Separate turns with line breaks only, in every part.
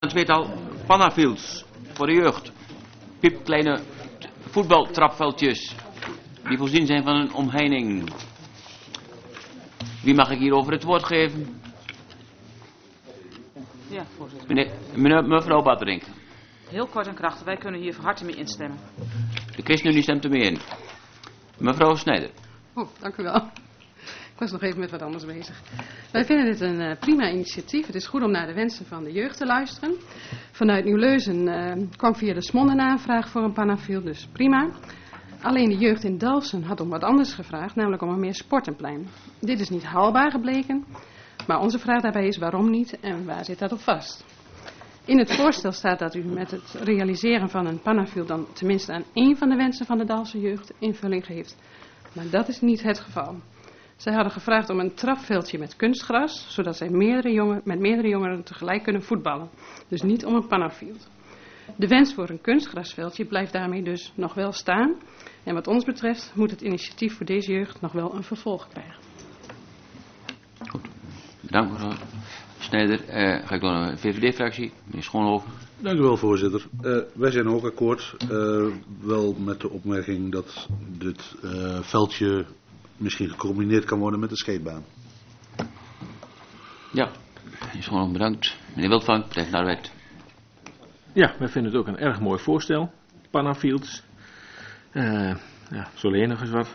Een tweetal pannafields voor de jeugd. Piepkleine voetbaltrapveldjes die voorzien zijn van een omheining. Wie mag ik hierover het woord geven?
Ja, voorzitter.
Mevrouw Badderink.
Heel kort en krachtig, wij kunnen hier van harte mee instemmen.
De ChristenUnie stemt ermee in. Mevrouw Snijder.
Oh, dank u wel. Ik was nog even met wat anders bezig. Wij vinden dit een prima initiatief. Het is goed om naar de wensen van de jeugd te luisteren. Vanuit Nieuw-Leuzen kwam via de SMON een aanvraag voor een pannafield, dus prima. Alleen de jeugd in Dalfsen had om wat anders gevraagd, namelijk om een meer sportenplein. Dit is niet haalbaar gebleken, maar onze vraag daarbij is waarom niet en waar zit dat op vast? In het voorstel staat dat u met het realiseren van een pannafield dan tenminste aan één van de wensen van de Dalfse jeugd invulling geeft. Maar dat is niet het geval. Zij hadden gevraagd om een trapveldje met kunstgras, zodat zij met meerdere jongeren tegelijk kunnen voetballen. Dus niet om een pannafield. De wens voor een kunstgrasveldje blijft daarmee dus nog wel staan. En wat ons betreft moet het initiatief voor deze jeugd nog wel een vervolg krijgen.
Goed, bedankt mevrouw Snijder. Ga ik door naar de VVD-fractie, meneer Schoonhoven.
Dank u wel, voorzitter. Wij zijn ook akkoord, wel met de opmerking dat dit veldje misschien gecombineerd kan worden met een skatebaan.
Ja, meneer Schoonhoven bedankt. Meneer Wildvank, Partij van de Arbeid.
Ja, wij vinden het ook een erg mooi voorstel. Pannafields. Zo leer je nog eens wat.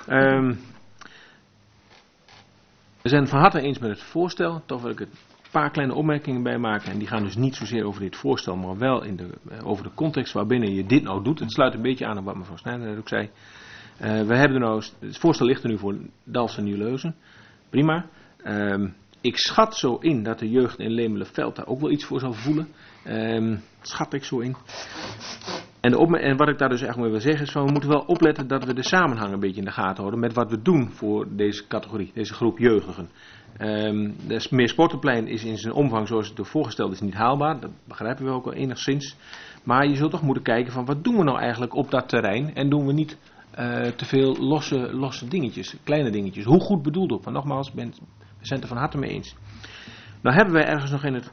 We zijn het van harte eens met het voorstel. Toch wil ik er een paar kleine opmerkingen bij maken. En die gaan dus niet zozeer over dit voorstel, maar wel over de context waarbinnen je dit nou doet. Het sluit een beetje aan op wat mevrouw Snijder ook zei. Het voorstel ligt er nu voor Dalfsen en Nieuw-Leuzen. Prima. Ik schat zo in dat de jeugd in Lemelenveld daar ook wel iets voor zal voelen. Schat ik zo in. En wat ik daar dus echt mee wil zeggen is van we moeten wel opletten dat we de samenhang een beetje in de gaten houden met wat we doen voor deze categorie, deze groep jeugdigen. Dus meer sportenplein is in zijn omvang zoals het er voorgesteld is niet haalbaar. Dat begrijpen we ook wel enigszins. Maar je zult toch moeten kijken van wat doen we nou eigenlijk op dat terrein en doen we niet te veel losse dingetjes, kleine dingetjes. Hoe goed bedoeld ook. Maar nogmaals, we zijn het er van harte mee eens. Nou hebben wij ergens nog in het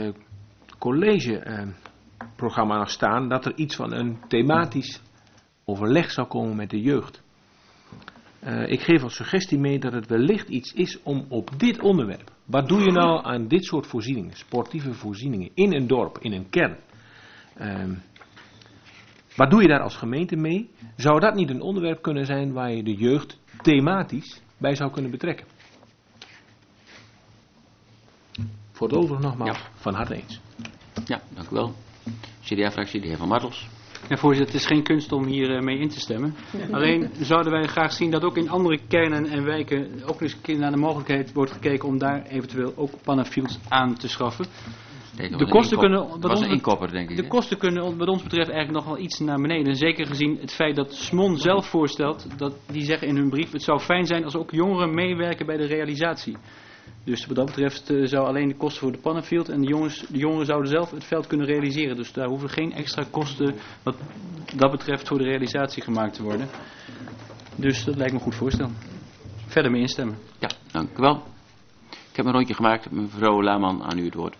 collegeprogramma nog staan dat er iets van een thematisch overleg zou komen met de jeugd. Ik geef als suggestie mee dat het wellicht iets is om op dit onderwerp. Wat doe je nou aan dit soort voorzieningen, sportieve voorzieningen, in een dorp, in een kern? Wat doe je daar als gemeente mee? Zou dat niet een onderwerp kunnen zijn waar je de jeugd thematisch bij zou kunnen betrekken? Voor het overige nogmaals, van harte eens.
Ja, dank u wel. CDA-fractie, de heer Van Martels.
Ja, voorzitter, het is geen kunst om hier mee in te stemmen. Alleen zouden wij graag zien dat ook in andere kernen en wijken ook eens naar de mogelijkheid wordt gekeken om daar eventueel ook pannafields aan te schaffen. De kosten kunnen wat ons betreft eigenlijk nog wel iets naar beneden. Zeker gezien het feit dat SMON zelf voorstelt, die zeggen in hun brief, het zou fijn zijn als ook jongeren meewerken bij de realisatie. Dus wat dat betreft zou alleen de kosten voor de pannafield en de jongeren zouden zelf het veld kunnen realiseren. Dus daar hoeven geen extra kosten wat dat betreft voor de realisatie gemaakt te worden. Dus dat lijkt me een goed voorstel. Verder mee instemmen.
Ja, dank u wel. Ik heb een rondje gemaakt. Mevrouw Laman, aan u het woord.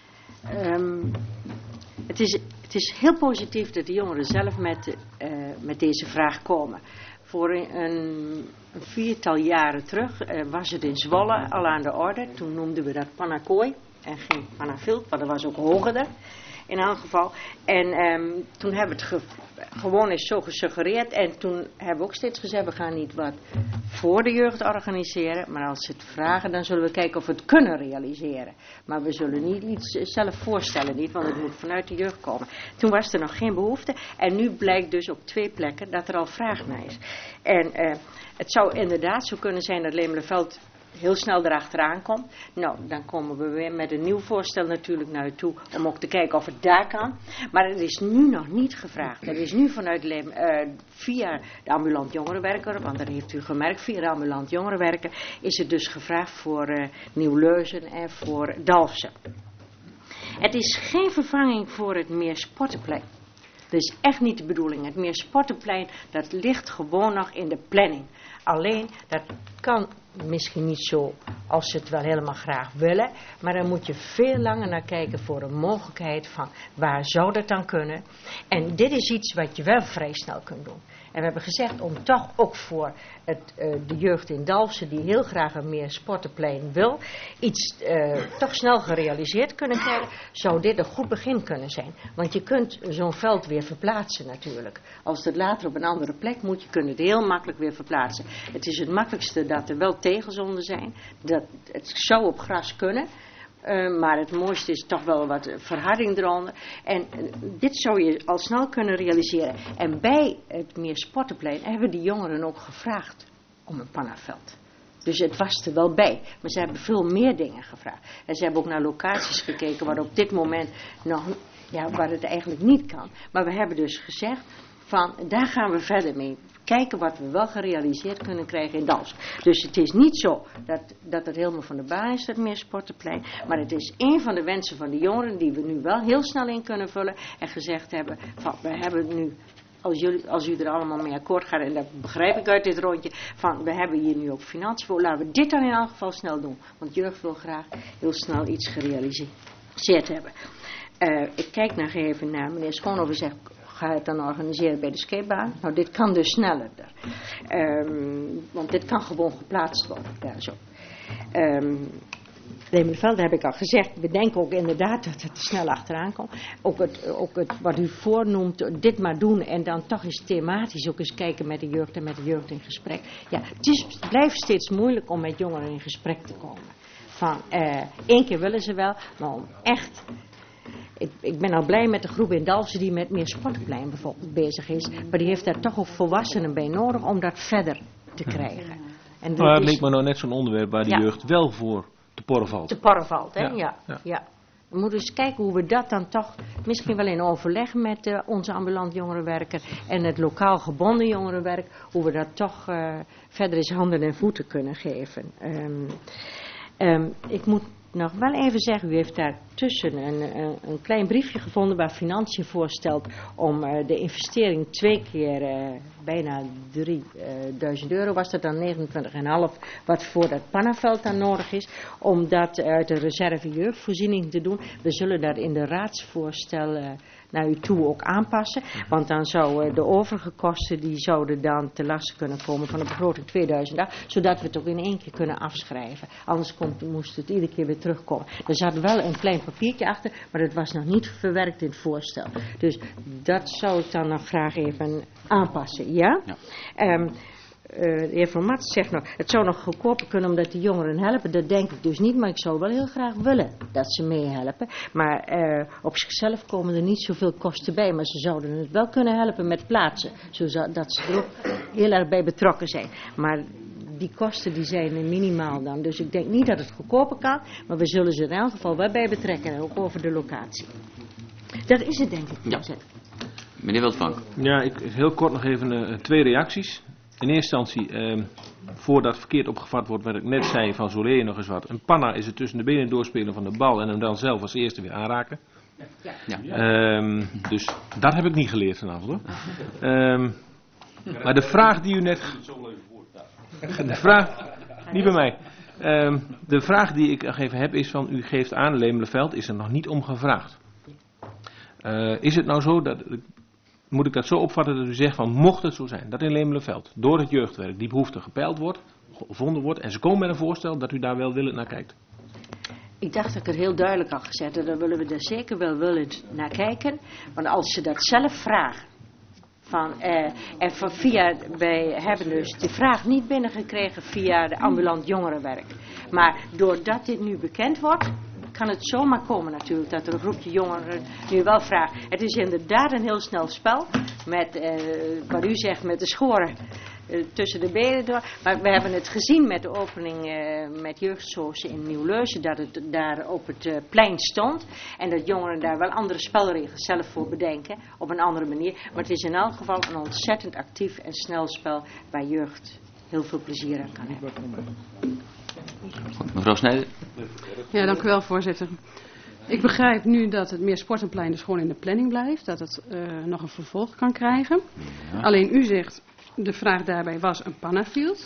Het is heel positief dat de jongeren zelf met deze vraag komen. Voor een 4-tal jaren terug was het in Zwolle al aan de orde. Toen noemden we dat pannakooi en geen pannafield, maar dat was ook hogerder in elk geval. En toen hebben we het gewoon eens zo gesuggereerd. En toen hebben we ook steeds gezegd, we gaan niet wat voor de jeugd organiseren. Maar als ze het vragen, dan zullen we kijken of we het kunnen realiseren. Maar we zullen niet iets zelf voorstellen, niet, want het moet vanuit de jeugd komen. Toen was er nog geen behoefte. En nu blijkt dus op 2 plekken dat er al vraag naar is. En het zou inderdaad zo kunnen zijn dat Lemelenveld heel snel erachteraan komt. Nou, dan komen we weer met een nieuw voorstel natuurlijk naar u toe om ook te kijken of het daar kan. Maar het is nu nog niet gevraagd. Er is nu vanuit via de ambulant jongerenwerker, want dat heeft u gemerkt, via de ambulant jongerenwerker is het dus gevraagd voor Nieuw-Leuzen en voor Dalfsen. Het is geen vervanging voor het meer sportenplein. Dat is echt niet de bedoeling. Het meer sportenplein, dat ligt gewoon nog in de planning. Alleen, dat kan misschien niet zo als ze het wel helemaal graag willen. Maar dan moet je veel langer naar kijken voor een mogelijkheid van waar zou dat dan kunnen. En dit is iets wat je wel vrij snel kunt doen. En we hebben gezegd om toch ook voor de jeugd in Dalfsen die heel graag een meer sportenplein wil, iets toch snel gerealiseerd kunnen krijgen, zou dit een goed begin kunnen zijn. Want je kunt zo'n veld weer verplaatsen natuurlijk. Als het later op een andere plek moet, je kunt het heel makkelijk weer verplaatsen. Het is het makkelijkste dat er wel tegels onder zijn. Het zou op gras kunnen. Maar het mooiste is toch wel wat verharding eronder. En dit zou je al snel kunnen realiseren. En bij het meer sportenplein hebben die jongeren ook gevraagd om een pannenveld. Dus het was er wel bij. Maar ze hebben veel meer dingen gevraagd. En ze hebben ook naar locaties gekeken waar op dit moment nog, waar het eigenlijk niet kan. Maar we hebben dus gezegd van daar gaan we verder mee. Kijken wat we wel gerealiseerd kunnen krijgen in Dalfsen. Dus het is niet zo dat het helemaal van de baan is, dat meer sportenplein. Maar het is een van de wensen van de jongeren die we nu wel heel snel in kunnen vullen. En gezegd hebben van we hebben nu, als u er allemaal mee akkoord gaat, en dat begrijp ik uit dit rondje, van we hebben hier nu ook financiën voor. Laten we dit dan in elk geval snel doen. Want jeugd wil graag heel snel iets gerealiseerd hebben. Ik kijk nog even naar meneer Schoonhoven, zegt ga je het dan organiseren bij de skatebaan? Nou, dit kan dus sneller. Want dit kan gewoon geplaatst worden. Daar zo. Lemelenveld heb ik al gezegd. We denken ook inderdaad dat het snel achteraan komt. Ook het wat u voornoemt, dit maar doen en dan toch eens thematisch ook eens kijken met de jeugd en met de jeugd in gesprek. Ja, het blijft steeds moeilijk om met jongeren in gesprek te komen. Van, 1 keer willen ze wel, maar om echt. Ik ben al blij met de groep in Dalfsen die met meer sportplein bijvoorbeeld bezig is. Maar die heeft daar toch ook volwassenen bij nodig om dat verder te krijgen. En
maar het leek me nou net zo'n onderwerp waar de jeugd wel voor te porren valt.
Te porren valt, hè? Ja. We moeten eens kijken hoe we dat dan toch, misschien wel in overleg met onze ambulant jongerenwerker en het lokaal gebonden jongerenwerk, hoe we dat toch verder eens handen en voeten kunnen geven. Ik moet nog wel even zeggen, u heeft daar tussen een klein briefje gevonden waar Financiën voorstelt om de investering 2 keer bijna 3.000 euro, was dat dan 29,5 wat voor dat pannenveld dan nodig is, om dat uit de reserve jeugdvoorziening te doen. We zullen dat in de raadsvoorstel naar u toe ook aanpassen, want dan zouden de overige kosten, die zouden dan te lasten kunnen komen van de begroting 2008, zodat we het ook in 1 keer kunnen afschrijven. Anders moest het iedere keer weer terugkomen. Er zat wel een klein papiertje achter, maar dat was nog niet verwerkt in het voorstel. Dus dat zou ik dan nog graag even aanpassen, ja? De heer Van Mat zegt nog, het zou nog goedkoper kunnen omdat die jongeren helpen. Dat denk ik dus niet, maar ik zou wel heel graag willen dat ze meehelpen. Maar op zichzelf komen er niet zoveel kosten bij, maar ze zouden het wel kunnen helpen met plaatsen. Zodat ze er ook heel erg bij betrokken zijn. Maar die kosten die zijn minimaal dan. Dus ik denk niet dat het goedkoper kan, maar we zullen ze in elk geval wel bij betrekken, ook over de locatie. Dat is het denk ik.
Ja. Meneer Wildvank.
Ja, heel kort nog even 2 reacties. In eerste instantie, voordat verkeerd opgevat wordt wat ik net zei, van zo leer je nog eens wat. Een panna is het tussen de benen doorspelen van de bal en hem dan zelf als eerste weer aanraken. Ja. Dus dat heb ik niet geleerd vanavond hoor. Maar de vraag die u net... De vraag... Niet bij mij. De vraag die ik nog even heb is van, u geeft aan, Lemelenveld is er nog niet om gevraagd. Is het nou zo dat... Moet ik dat zo opvatten dat u zegt van, mocht het zo zijn, dat in Lemelenveld door het jeugdwerk die behoefte gepeild wordt, gevonden wordt, en ze komen met een voorstel, dat u daar wel willend naar kijkt?
Ik dacht dat ik er heel duidelijk had gezet, en daar willen we er zeker wel willend naar kijken. Want als ze dat zelf vragen, wij hebben dus de vraag niet binnengekregen via de ambulant jongerenwerk. Maar doordat dit nu bekend wordt, kan het zomaar komen natuurlijk dat er een groepje jongeren nu wel vraagt. Het is inderdaad een heel snel spel met, wat u zegt, met de schoren tussen de benen door. Maar we hebben het gezien met de opening met jeugdsourcen in Nieuw-Leusen, dat het daar op het plein stond. En dat jongeren daar wel andere spelregels zelf voor bedenken, op een andere manier. Maar het is in elk geval een ontzettend actief en snel spel waar jeugd heel veel plezier aan kan hebben.
Mevrouw Snijder.
Ja, dank u wel, voorzitter. Ik begrijp nu dat het meer sportenplein dus gewoon in de planning blijft. Dat het nog een vervolg kan krijgen. Ja. Alleen u zegt, de vraag daarbij was een pannafield.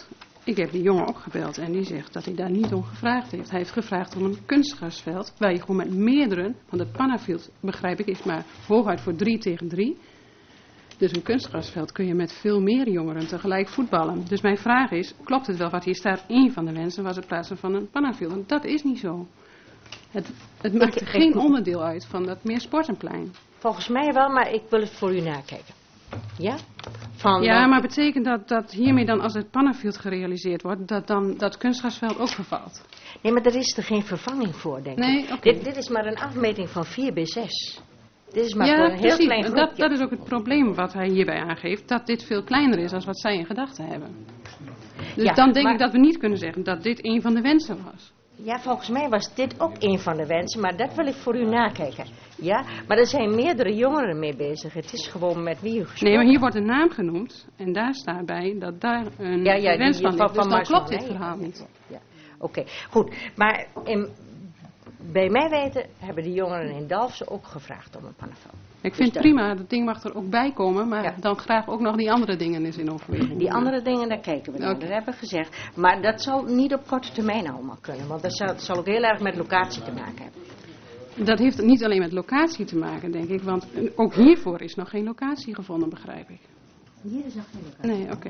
Ik heb die jongen opgebeld en die zegt dat hij daar niet om gevraagd heeft. Hij heeft gevraagd om een kunstgrasveld waar je gewoon met meerdere, want het Pannafield, begrijp ik, is maar hooguit voor 3 tegen 3. Dus een kunstgrasveld kun je met veel meer jongeren tegelijk voetballen. Dus mijn vraag is, klopt het wel wat hier staat? Eén van de wensen was het plaatsen van een Pannafield. En dat is niet zo. Het maakt er geen onderdeel uit van dat meer sportenplein.
Volgens mij wel, maar ik wil het voor u nakijken. Ja?
Maar betekent dat hiermee dan, als het Pannafield gerealiseerd wordt, dat dan dat kunstgrasveld ook vervalt?
Nee, maar er is er geen vervanging voor, denk ik.
Nee, okay.
Dit is maar een afmeting van 4x6. Dit is maar een heel klein groepje.
Dat is ook het probleem wat hij hierbij aangeeft, dat dit veel kleiner is dan wat zij in gedachten hebben. Dus dan denk ik dat we niet kunnen zeggen dat dit een van de wensen was.
Ja, volgens mij was dit ook een van de wensen, maar dat wil ik voor u nakijken. Ja, maar er zijn meerdere jongeren mee bezig. Het is gewoon met wie u gesproken.
Nee, maar hier wordt een naam genoemd en daar staat bij dat daar een wens van ligt. Dus dan klopt dit verhaal niet.
Ja. Oké, goed. Maar bij mij weten hebben de jongeren in Dalfsen ook gevraagd om een Pannafield.
Ik vind het prima, dat ding mag er ook bij komen, maar dan graag ook nog die andere dingen eens in overweging.
Die andere dingen, daar kijken we naar, dat hebben we gezegd. Maar dat zal niet op korte termijn allemaal kunnen, want dat zal ook heel erg met locatie te maken hebben.
Dat heeft niet alleen met locatie te maken, denk ik, want ook hiervoor is nog geen locatie gevonden, begrijp ik.
Hier is nog geen locatie.
Nee, oké.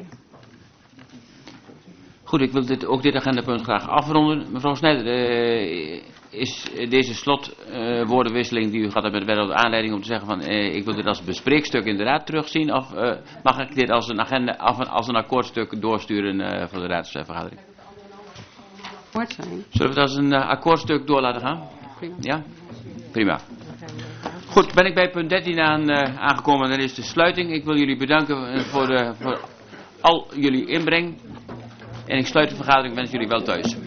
Goed, ik wil ook dit agendapunt graag afronden. Mevrouw Snijder, is deze slotwoordenwisseling die u gehad hebt met de wethouder aanleiding om te zeggen van ik wil dit als bespreekstuk inderdaad terugzien, of mag ik dit als een agenda, als een akkoordstuk doorsturen voor de raadsvergadering? Zullen we het als een akkoordstuk door laten gaan?
Prima.
Ja? Prima. Goed, ben ik bij punt 13 aangekomen en dat is de sluiting. Ik wil jullie bedanken voor al jullie inbreng. En ik sluit de vergadering, wens jullie wel thuis.